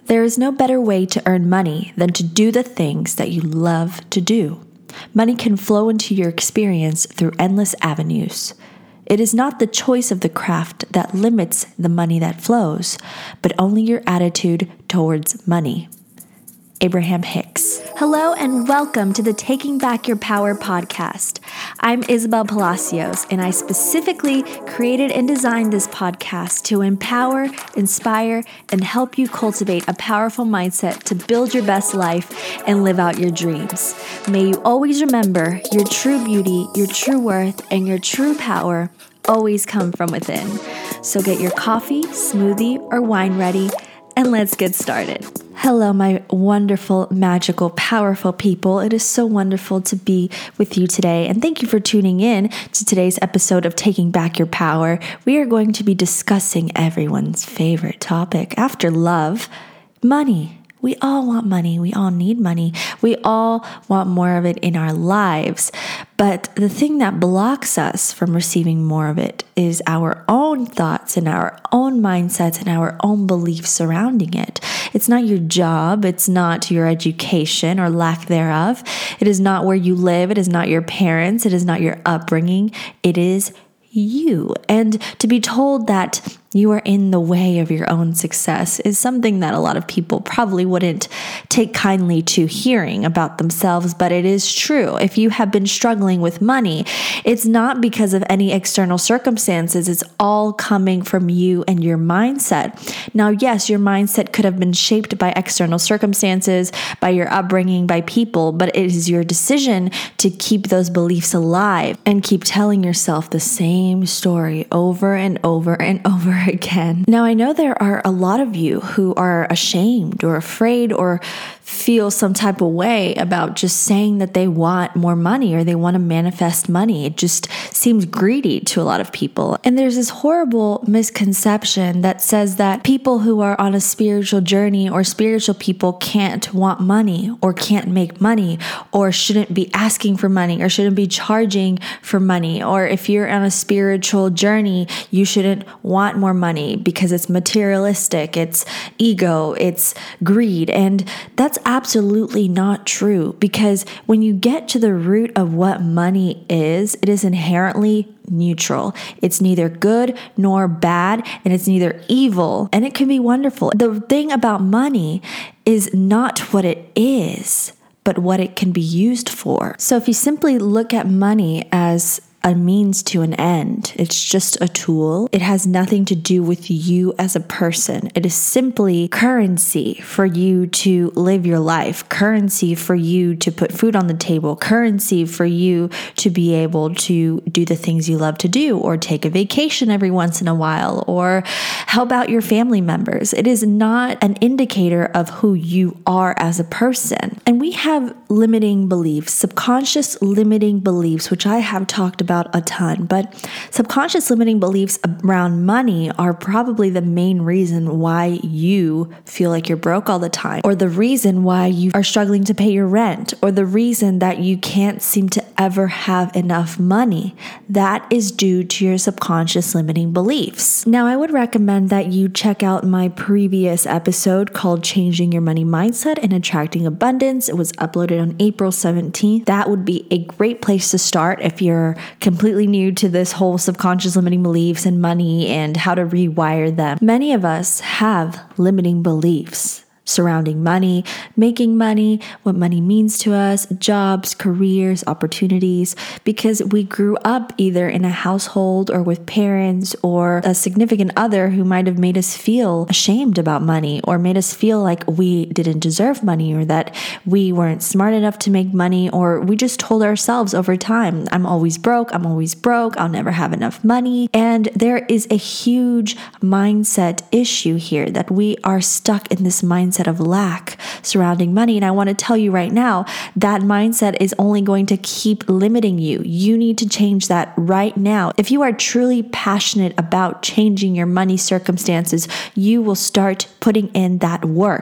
There is no better way to earn money than to do the things that you love to do. Money can flow into your experience through endless avenues. It is not the choice of the craft that limits the money that flows, but only your attitude towards money. Abraham Hicks. Hello and welcome to the Taking Back Your Power podcast. I'm Isabel Palacios, and I specifically created and designed this podcast to empower, inspire, and help you cultivate a powerful mindset to build your best life and live out your dreams. May you always remember your true beauty, your true worth, and your true power always come from within. So get your coffee, smoothie, or wine ready, and let's get started. Hello, my wonderful, magical, powerful people. It is so wonderful to be with you today. And thank you for tuning in to today's episode of Taking Back Your Power. We are going to be discussing everyone's favorite topic after love, money. We all want money. We all need money. We all want more of it in our lives. But the thing that blocks us from receiving more of it is our own thoughts and our own mindsets and our own beliefs surrounding it. It's not your job. It's not your education or lack thereof. It is not where you live. It is not your parents. It is not your upbringing. It is you. And to be told that you are in the way of your own success is something that a lot of people probably wouldn't take kindly to hearing about themselves, but it is true. If you have been struggling with money, it's not because of any external circumstances. It's all coming from you and your mindset. Now, yes, your mindset could have been shaped by external circumstances, by your upbringing, by people, but it is your decision to keep those beliefs alive and keep telling yourself the same story over and over and over again. Now, I know there are a lot of you who are ashamed or afraid or feel some type of way about just saying that they want more money or they want to manifest money. It just seems greedy to a lot of people. And there's this horrible misconception that says that people who are on a spiritual journey or spiritual people can't want money or can't make money or shouldn't be asking for money or shouldn't be charging for money. Or if you're on a spiritual journey, you shouldn't want more money because it's materialistic, it's ego, it's greed. And that's absolutely not true, because when you get to the root of what money is, it is inherently neutral. It's neither good nor bad, and it's neither evil, and it can be wonderful. The thing about money is not what it is, but what it can be used for. So if you simply look at money as a means to an end, it's just a tool. It has nothing to do with you as a person. It is simply currency for you to live your life, currency for you to put food on the table, currency for you to be able to do the things you love to do, or take a vacation every once in a while, or help out your family members. It is not an indicator of who you are as a person. And we have limiting beliefs, subconscious limiting beliefs, which I have talked about a ton, but subconscious limiting beliefs around money are probably the main reason why you feel like you're broke all the time, or the reason why you are struggling to pay your rent, or the reason that you can't seem to ever have enough money. That is due to your subconscious limiting beliefs. Now, I would recommend that you check out my previous episode called Changing Your Money Mindset and Attracting Abundance. It was uploaded on April 17th. That would be a great place to start if you're completely new to this whole subconscious limiting beliefs and money and how to rewire them. Many of us have limiting beliefs surrounding money, making money, what money means to us, jobs, careers, opportunities, because we grew up either in a household or with parents or a significant other who might have made us feel ashamed about money, or made us feel like we didn't deserve money, or that we weren't smart enough to make money, or we just told ourselves over time, I'm always broke, I'll never have enough money. And there is a huge mindset issue here, that we are stuck in this mindset of lack surrounding money. And I want to tell you right now, that mindset is only going to keep limiting you. You need to change that right now. If you are truly passionate about changing your money circumstances, you will start putting in that work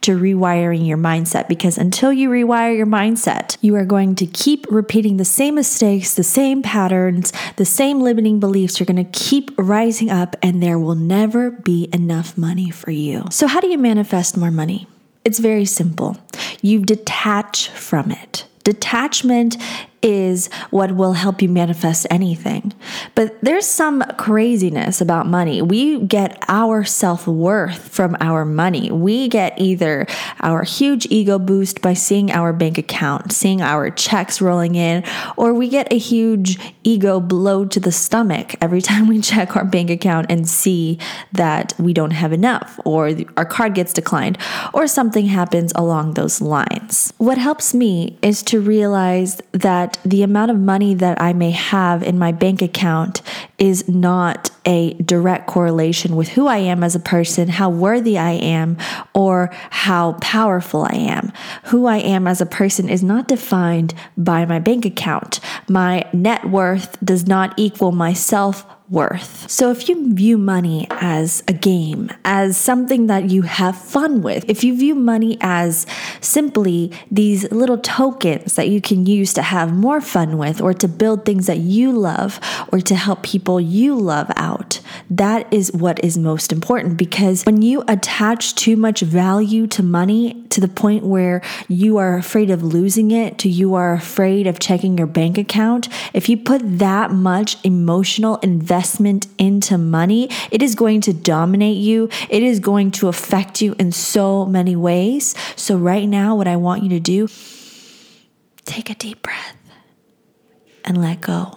to rewiring your mindset, because until you rewire your mindset, you are going to keep repeating the same mistakes, the same patterns, the same limiting beliefs. You're going to keep rising up, and there will never be enough money for you. So how do you manifest more money? It's very simple. You detach from it. Detachment is what will help you manifest anything. But there's some craziness about money. We get our self-worth from our money. We get either our huge ego boost by seeing our bank account, seeing our checks rolling in, or we get a huge ego blow to the stomach every time we check our bank account and see that we don't have enough, or our card gets declined, or something happens along those lines. What helps me is to realize that the amount of money that I may have in my bank account is not a direct correlation with who I am as a person, how worthy I am, or how powerful I am. Who I am as a person is not defined by my bank account. My net worth does not equal my self-worth. So if you view money as a game, as something that you have fun with, if you view money as simply these little tokens that you can use to have more fun with, or to build things that you love, or to help people you love out, that is what is most important. Because when you attach too much value to money to the point where you are afraid of losing it, to you are afraid of checking your bank account, if you put that much emotional investment into money, it is going to dominate you. It is going to affect you in so many ways. So right now, what I want you to do, take a deep breath and let go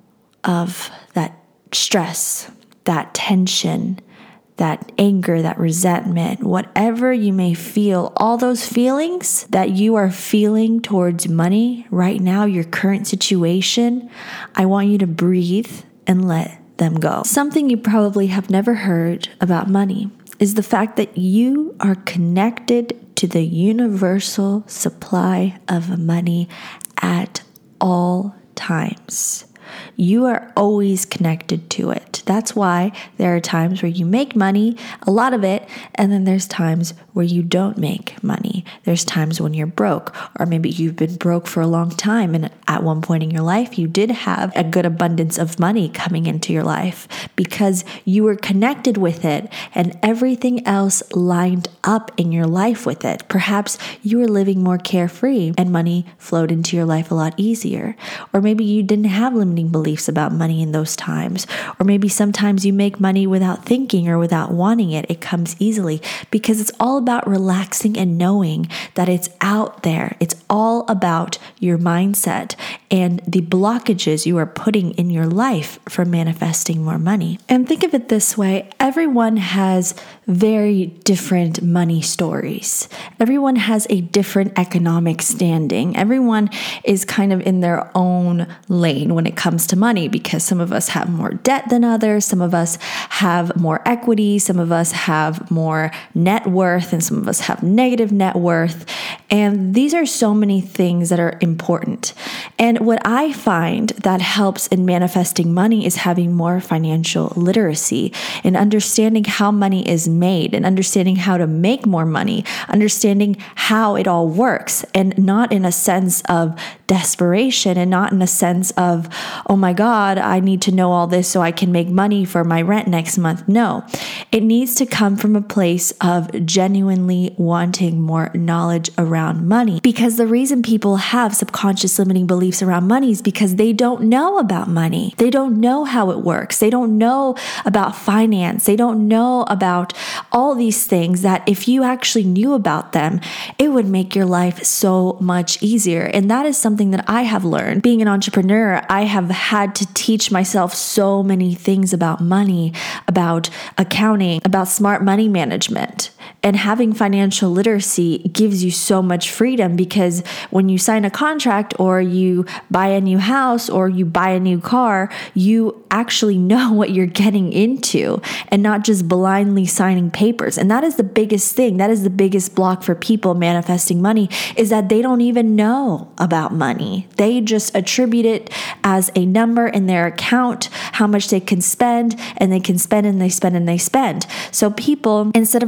of that stress, that tension, that anger, that resentment, whatever you may feel, all those feelings that you are feeling towards money right now, your current situation, I want you to breathe and let them go. Something you probably have never heard about money is the fact that you are connected to the universal supply of money at all times. You are always connected to it. That's why there are times where you make money, a lot of it, and then there's times where you don't make money. There's times when you're broke, or maybe you've been broke for a long time, and at one point in your life, you did have a good abundance of money coming into your life because you were connected with it and everything else lined up in your life with it. Perhaps you were living more carefree and money flowed into your life a lot easier. Or maybe you didn't have limiting beliefs about money in those times. Or maybe sometimes you make money without thinking or without wanting it. It comes easily because it's all about relaxing and knowing that it's out there. It's all about your mindset and the blockages you are putting in your life for manifesting more money. And think of it this way. Everyone has very different money stories. Everyone has a different economic standing. Everyone is kind of in their own lane when it comes to money because some of us have more debt than others. Some of us have more equity. Some of us have more net worth and some of us have negative net worth. And these are so many things that are important. And what I find that helps in manifesting money is having more financial literacy and understanding how money is made and understanding how to make more money, understanding how it all works, and not in a sense of desperation and not in a sense of, oh my God, I need to know all this so I can make money for my rent next month. No, it needs to come from a place of genuinely wanting more knowledge around money, because the reason people have subconscious limiting beliefs around money is because they don't know about money. They don't know how it works. They don't know about finance. They don't know about all these things that if you actually knew about them, it would make your life so much easier. And that is something that I have learned. Being an entrepreneur, I have had to teach myself so many things about money, about accounting, about smart money management. And having financial literacy gives you so much freedom because when you sign a contract or you buy a new house or you buy a new car, you actually know what you're getting into and not just blindly signing papers. And that is the biggest thing. That is the biggest block for people manifesting money, is that they don't even know about money. They just attribute it as a number in their account, how much they can spend, and they can spend and they spend and they spend. So people, instead of learning to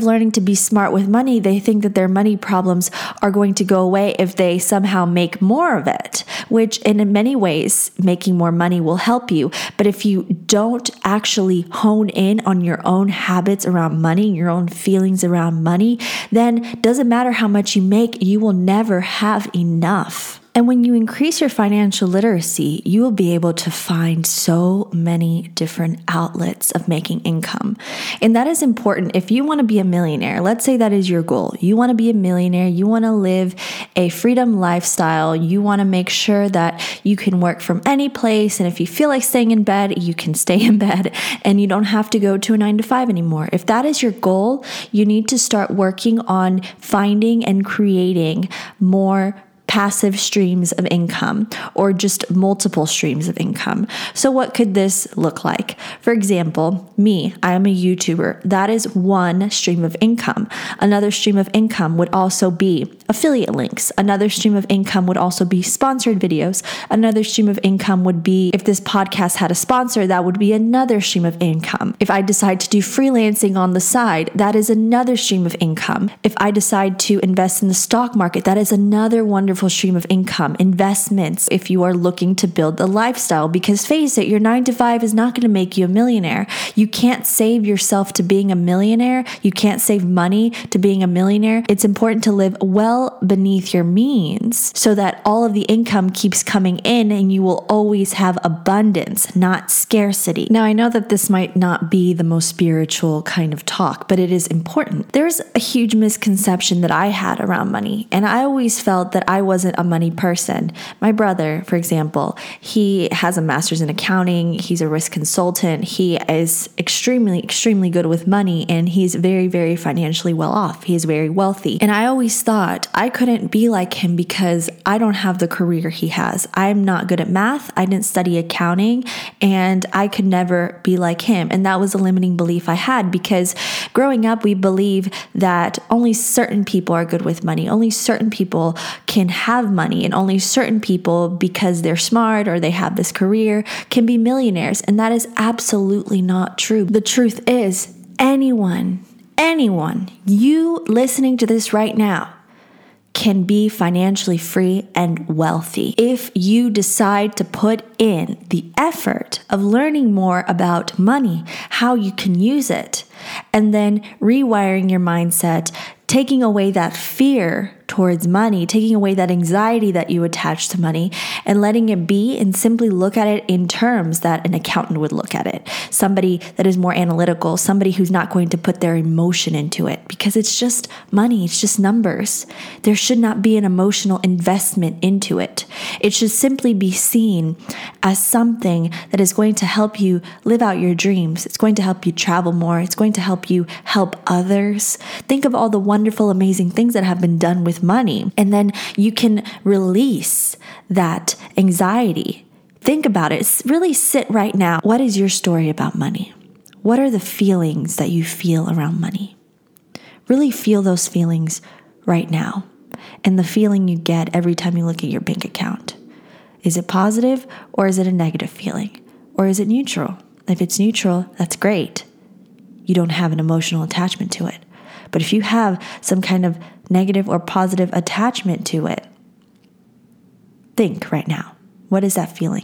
be smart with money, they think that their money problems are going to go away if they somehow make more of it, which in many ways, making more money will help you. But if you don't actually hone in on your own habits around money, your own feelings around money, then it doesn't matter how much you make, you will never have enough. And when you increase your financial literacy, you will be able to find so many different outlets of making income. And that is important if you want to be a millionaire. Let's say that is your goal. You want to be a millionaire. You want to live a freedom lifestyle. You want to make sure that you can work from any place. And if you feel like staying in bed, you can stay in bed and you don't have to go to a 9 to 5 anymore. If that is your goal, you need to start working on finding and creating more passive streams of income or just multiple streams of income. So what could this look like? For example, me, I am a YouTuber. That is one stream of income. Another stream of income would also be affiliate links. Another stream of income would also be sponsored videos. Another stream of income would be, if this podcast had a sponsor, that would be another stream of income. If I decide to do freelancing on the side, that is another stream of income. If I decide to invest in the stock market, that is another wonderful stream of income. Investments, if you are looking to build the lifestyle, because face it, your 9 to 5 is not going to make you a millionaire. You can't save yourself to being a millionaire. You can't save money to being a millionaire. It's important to live well beneath your means so that all of the income keeps coming in and you will always have abundance, not scarcity. Now, I know that this might not be the most spiritual kind of talk, but it is important. There's a huge misconception that I had around money, and I always felt that I wasn't a money person. My brother, for example, he has a master's in accounting. He's a risk consultant. He is extremely good with money, and he's very, very financially well off. He is very wealthy. And I always thought I couldn't be like him because I don't have the career he has. I'm not good at math. I didn't study accounting, and I could never be like him. And that was a limiting belief I had because growing up, we believe that only certain people are good with money. Only certain people can have money, and only certain people, because they're smart or they have this career, can be millionaires. And that is absolutely not true. The truth is, anyone, you listening to this right now can be financially free and wealthy if you decide to put in the effort of learning more about money, how you can use it, and then rewiring your mindset, taking away that fear towards money, taking away that anxiety that you attach to money, and letting it be and simply look at it in terms that an accountant would look at it. Somebody that is more analytical, somebody who's not going to put their emotion into it, because it's just money, it's just numbers. There should not be an emotional investment into it. It should simply be seen as something that is going to help you live out your dreams. It's going to help you travel more. It's going to help you help others. Think of all the wonderful, amazing things that have been done with money, and then you can release that anxiety. Think about it. Really sit right now. What is your story about money? What are the feelings that you feel around money? Really feel those feelings right now, and the feeling you get every time you look at your bank account. Is it positive or is it a negative feeling? Or is it neutral? If it's neutral, that's great. You don't have an emotional attachment to it. But if you have some kind of negative or positive attachment to it, think right now, what is that feeling?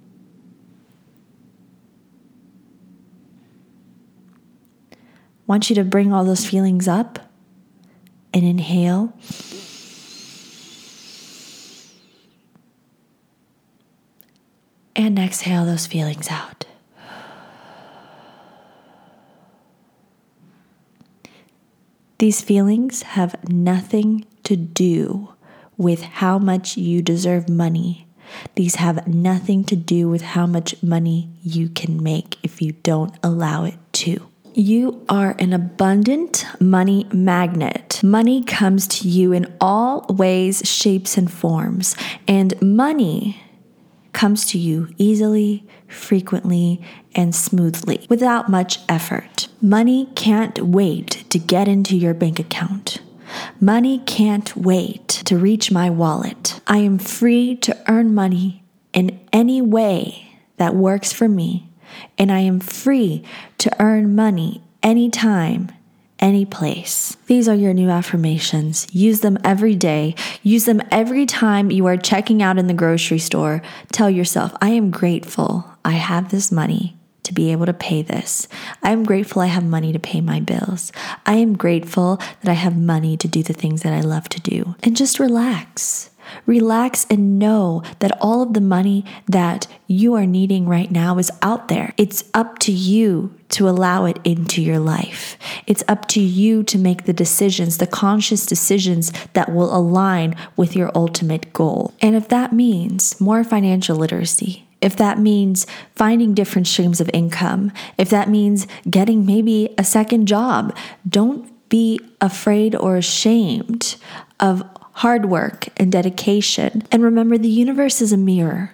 I want you to bring all those feelings up and inhale. And exhale those feelings out. These feelings have nothing to do with how much you deserve money. These have nothing to do with how much money you can make if you don't allow it to. You are an abundant money magnet. Money comes to you in all ways, shapes, and forms. And money comes to you easily, frequently, and smoothly, without much effort. Money can't wait to get into your bank account. Money can't wait to reach my wallet. I am free to earn money in any way that works for me, and I am free to earn money anytime, any place. These are your new affirmations. Use them every day. Use them every time you are checking out in the grocery store. Tell yourself, I am grateful I have this money to be able to pay this. I am grateful I have money to pay my bills. I am grateful that I have money to do the things that I love to do. And just relax. Relax and know that all of the money that you are needing right now is out there. It's up to you to allow it into your life. It's up to you to make the decisions, the conscious decisions that will align with your ultimate goal. And if that means more financial literacy, if that means finding different streams of income, if that means getting maybe a second job, don't be afraid or ashamed of hard work and dedication. And remember, the universe is a mirror.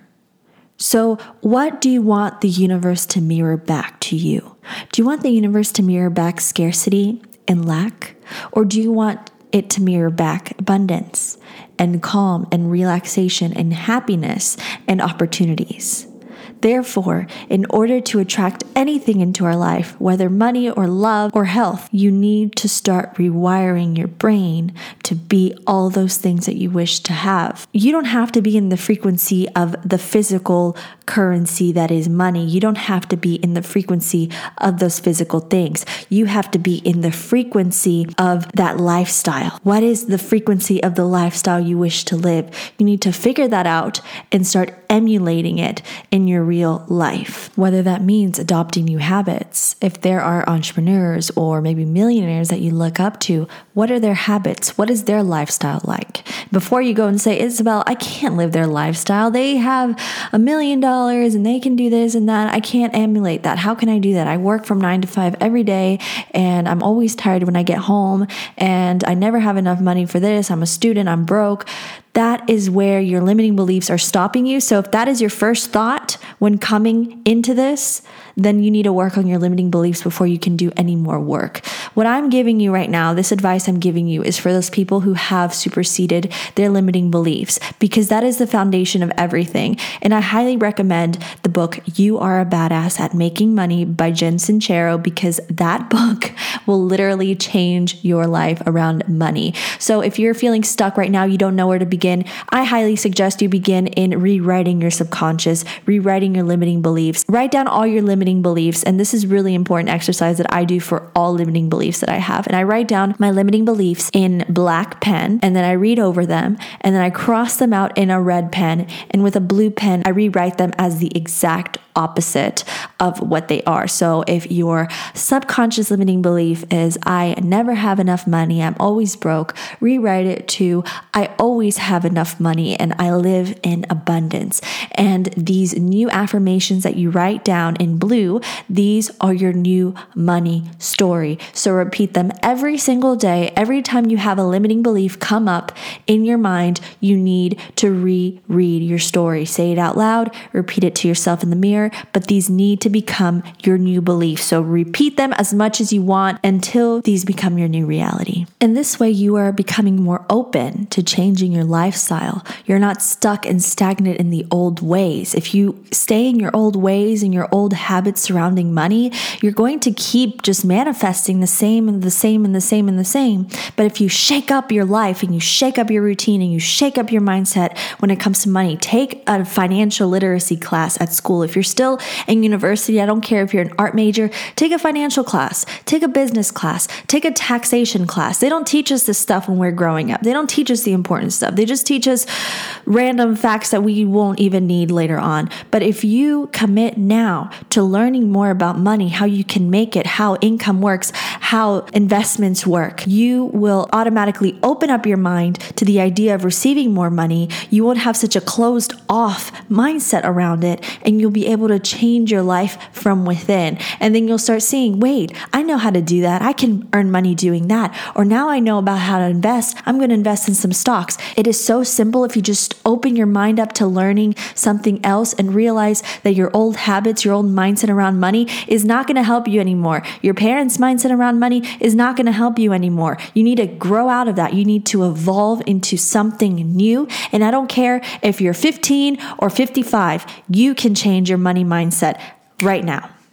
So what do you want the universe to mirror back to you? Do you want the universe to mirror back scarcity and lack? Or do you want it to mirror back abundance and calm and relaxation and happiness and opportunities? Therefore, in order to attract anything into our life, whether money or love or health, you need to start rewiring your brain to be all those things that you wish to have. You don't have to be in the frequency of the physical currency that is money. You don't have to be in the frequency of those physical things. You have to be in the frequency of that lifestyle. What is the frequency of the lifestyle you wish to live? You need to figure that out and start emulating it in your real life. Whether that means adopting new habits. If there are entrepreneurs or maybe millionaires that you look up to, what are their habits? What is their lifestyle like? Before you go and say, Isabel, I can't live their lifestyle. They have $1 million and they can do this and that. I can't emulate that. How can I do that? I work from 9 to 5 every day and I'm always tired when I get home and I never have enough money for this. I'm a student. I'm broke. That is where your limiting beliefs are stopping you. So if that is your first thought when coming into this, then you need to work on your limiting beliefs before you can do any more work. What I'm giving you right now, this advice I'm giving you, is for those people who have superseded their limiting beliefs, because that is the foundation of everything. And I highly recommend the book, You Are a Badass at Making Money by Jen Sincero, because that book will literally change your life around money. So if you're feeling stuck right now, you don't know where to begin, I highly suggest you begin in rewriting your subconscious, rewriting your limiting beliefs. Write down all your limiting beliefs. And this is really important exercise that I do for all limiting beliefs that I have. And I write down my limiting beliefs in black pen, and then I read over them, and then I cross them out in a red pen. And with a blue pen, I rewrite them as the exact opposite of what they are. So if your subconscious limiting belief is, I never have enough money, I'm always broke, rewrite it to, I always have enough money and I live in abundance. And these new affirmations that you write down in blue, these are your new money story. So repeat them every single day. Every time you have a limiting belief come up in your mind, you need to reread your story. Say it out loud, repeat it to yourself in the mirror, but these need to become your new beliefs. So repeat them as much as you want until these become your new reality. In this way, you are becoming more open to changing your lifestyle. You're not stuck and stagnant in the old ways. If you stay in your old ways and your old habits surrounding money, you're going to keep just manifesting the same and the same and the same and the same. But if you shake up your life and you shake up your routine and you shake up your mindset when it comes to money, take a financial literacy class at school. If you're still in university, I don't care if you're an art major, take a financial class, take a business class, take a taxation class. They don't teach us this stuff when we're growing up. They don't teach us the important stuff. They just teach us random facts that we won't even need later on. But if you commit now to learning more about money, how you can make it, how income works, how investments work, you will automatically open up your mind to the idea of receiving more money. You won't have such a closed off mindset around it, and you'll be able to change your life from within. And then you'll start seeing, wait, I know how to do that. I can earn money doing that. Or now I know about how to invest. I'm going to invest in some stocks. It is so simple if you just open your mind up to learning something else and realize that your old habits, your old mindset around money is not going to help you anymore. Your parents' mindset around money is not going to help you anymore. You need to grow out of that. You need to evolve into something new. And I don't care if you're 15 or 55, you can change your money mindset right now.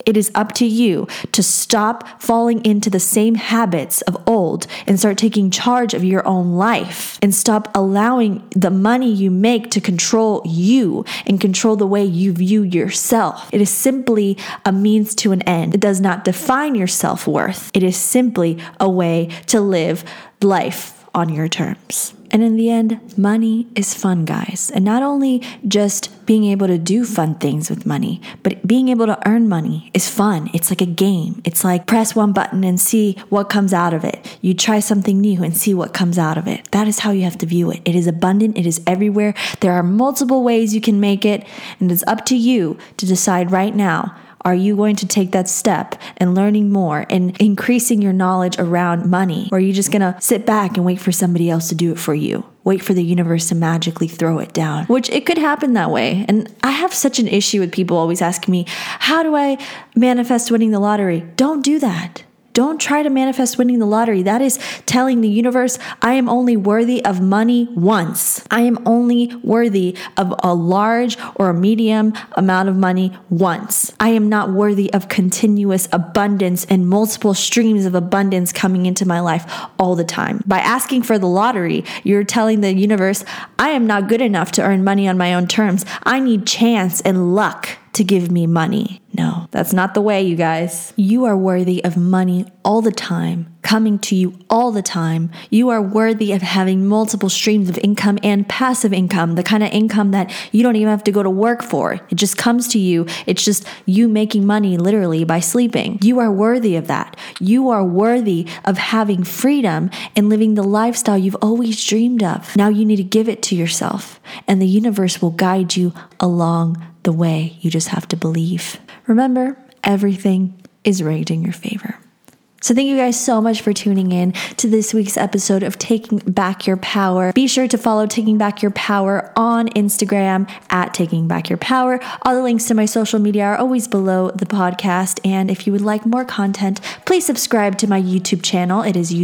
It is up to you to stop falling into the same habits of old and start taking charge of your own life and stop allowing the money you make to control you and control the way you view yourself. It is simply a means to an end. It does not define your self-worth. It is simply a way to live life on your terms. And in the end, money is fun, guys. And not only just being able to do fun things with money, but being able to earn money is fun. It's like a game. It's like press one button and see what comes out of it. You try something new and see what comes out of it. That is how you have to view it. It is abundant. It is everywhere. There are multiple ways you can make it. And it's up to you to decide right now. Are you going to take that step and learning more and increasing your knowledge around money? Or are you just going to sit back and wait for somebody else to do it for you? Wait for the universe to magically throw it down, which it could happen that way. And I have such an issue with people always asking me, how do I manifest winning the lottery? Don't do that. Don't try to manifest winning the lottery. That is telling the universe, I am only worthy of money once. I am only worthy of a large or a medium amount of money once. I am not worthy of continuous abundance and multiple streams of abundance coming into my life all the time. By asking for the lottery, you're telling the universe, I am not good enough to earn money on my own terms. I need chance and luck to give me money. No, that's not the way, you guys. You are worthy of money all the time, coming to you all the time. You are worthy of having multiple streams of income and passive income, the kind of income that you don't even have to go to work for. It just comes to you. It's just you making money literally by sleeping. You are worthy of that. You are worthy of having freedom and living the lifestyle you've always dreamed of. Now you need to give it to yourself, and the universe will guide you along the way. You just have to believe. Remember, everything is rigged in your favor. So thank you guys so much for tuning in to this week's episode of Taking Back Your Power. Be sure to follow Taking Back Your Power on Instagram at Taking Back Your Power. All the links to my social media are always below the podcast. And if you would like more content, please subscribe to my YouTube channel. It is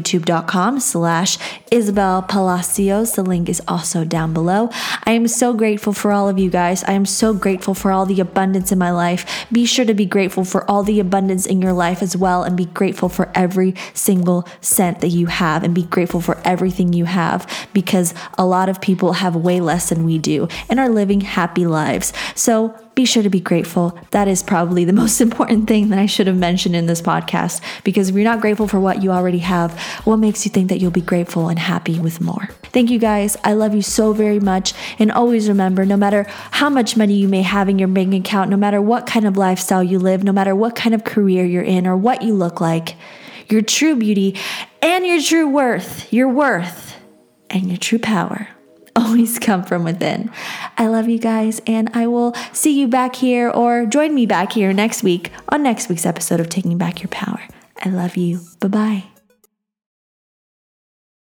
youtube.com/Isabel Palacios. The link is also down below. I am so grateful for all of you guys. I am so grateful for all the abundance in my life. Be sure to be grateful for all the abundance in your life as well, and be grateful for every single cent that you have, and be grateful for everything you have, because a lot of people have way less than we do and are living happy lives. So be sure to be grateful. That is probably the most important thing that I should have mentioned in this podcast, because if you're not grateful for what you already have, what makes you think that you'll be grateful and happy with more? Thank you guys. I love you so very much. And always remember, no matter how much money you may have in your bank account, no matter what kind of lifestyle you live, no matter what kind of career you're in or what you look like, your true beauty and your true worth, your worth and your true power always come from within. I love you guys, and I will see you back here, or join me back here next week on next week's episode of Taking Back Your Power. I love you. Bye-bye.